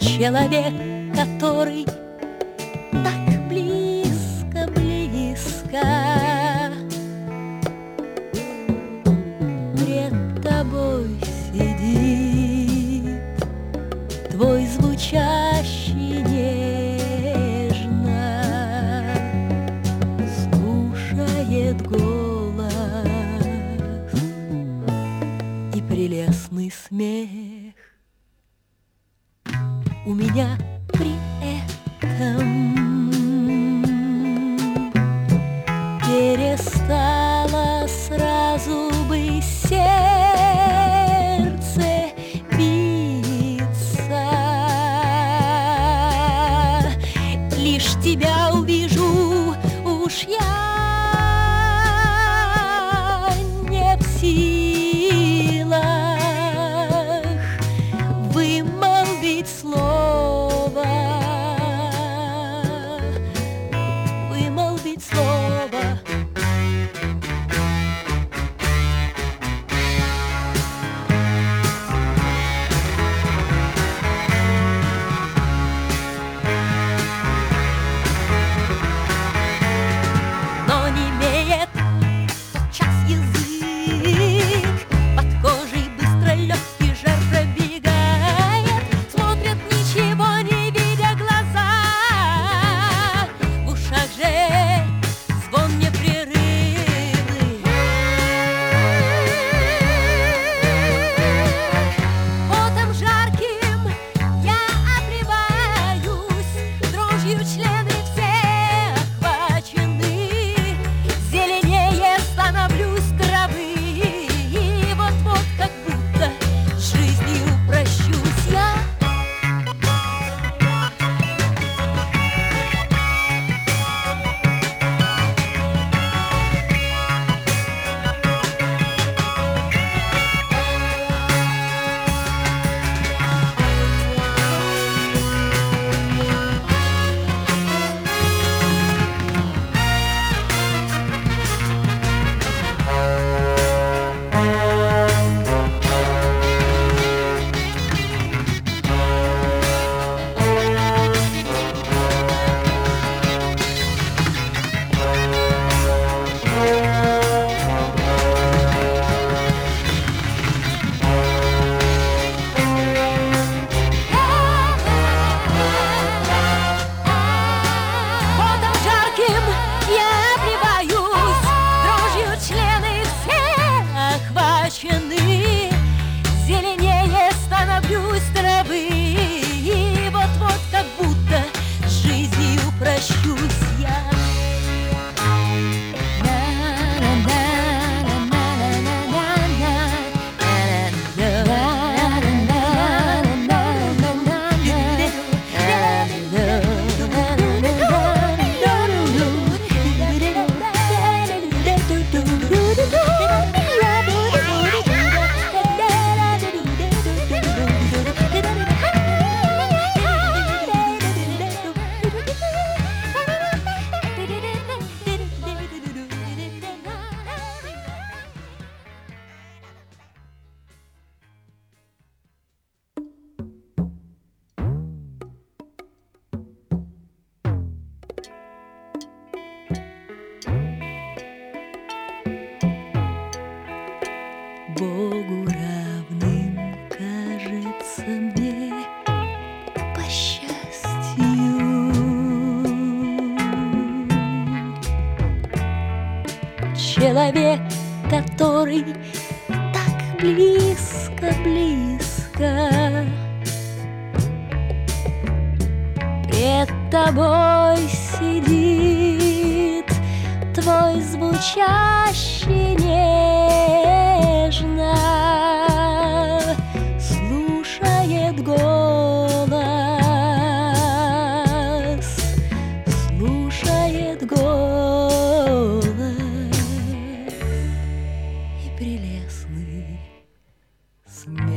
Человек, который так близко, близко пред тобой сидит, твой звучащий нежно слушает голос и прелестный смех. У меня при этом перестало сразу бы сердце биться. Лишь тебя увижу, уж я не в силах вымолвить слово, вымолвить слово. Но не имеет час язык, под кожей быстро легкий жар пробегает, смотрят ничего не видя глаза, в ушах же звон непрерывный. Потом жарким я обливаюсь, дрожью члены все охвачены, зеленее становлюсь травы, и вот-вот как будто с жизнью прощусь я. Потом жарким я обливаюсь, дрожью члены все охвачены, зеленее становлюсь травы, и вот-вот как будто с жизнью прощусь я. Богу равным кажется мне по счастью человек, который так близко, близко пред тобой сидит, твой звучащий нежно слушает голос, слушает голос и прелестный смех.